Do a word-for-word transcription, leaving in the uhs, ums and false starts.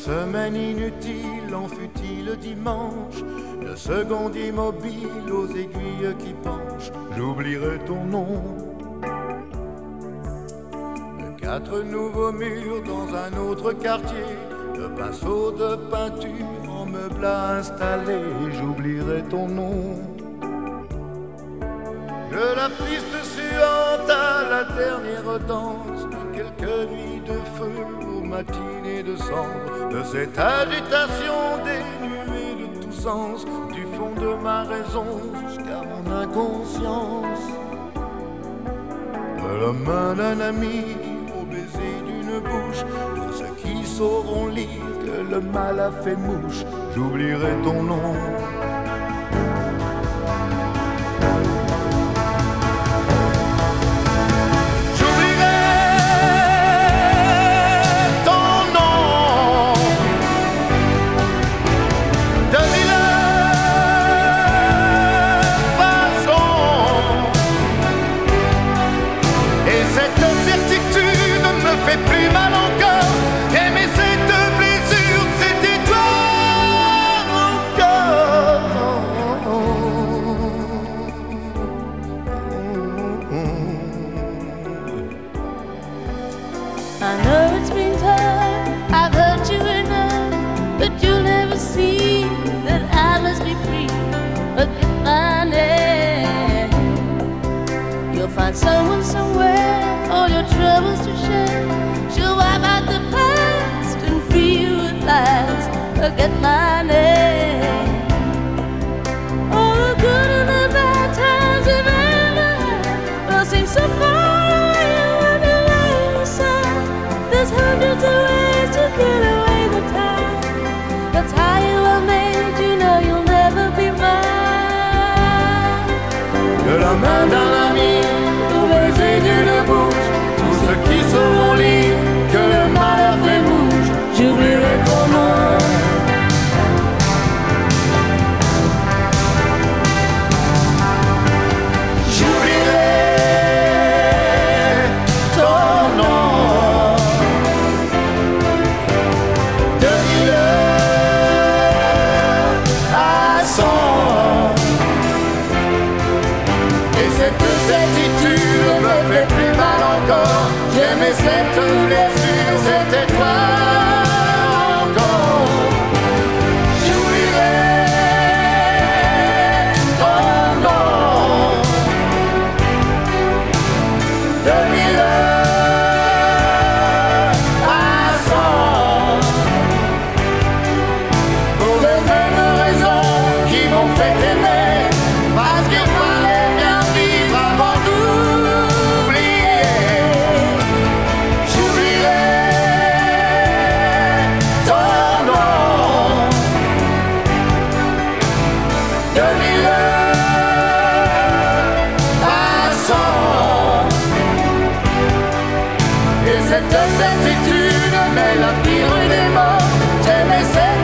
semaine inutile en fut-il dimanche, de seconde immobile aux aiguilles qui penchent, j'oublierai ton nom. De quatre nouveaux murs dans un autre quartier, de pinceaux de peinture en meubles à installer, j'oublierai ton nom. De la piste suante à la dernière danse, de quelques nuits de feu aux matinées de cendre, de cette agitation dénuée de tout sens, du fond de ma raison jusqu'à mon inconscience. De la main d'un ami au baiser d'une bouche, pour ceux qui sauront lire que le mal a fait mouche, j'oublierai ton nom. I know it's been tough, I've hurt you enough, but you'll never see that I must be free. Forget my name. You'll find someone somewhere, all your troubles to share. She'll wipe out the past and free you at last. Forget my name. All the good and the bad times you've ever had will seem so far. There's hundreds of ways to get away the time. That's how you were made, you know you'll never be mine. De la main d'un ami au baiser d'une bouche, tous ceux qui sauront lire que le mal a fait bouche, j'oublierai ton nom. J'aimais cette blessure, c'était toi encore. J'oublierai ton nom. De mille à cent, pour les mêmes raisons qui m'ont fait aimer, parce qu'il fallait bien vivre avant tout. Cette certitude, mais la pire des morts, j'aimais cette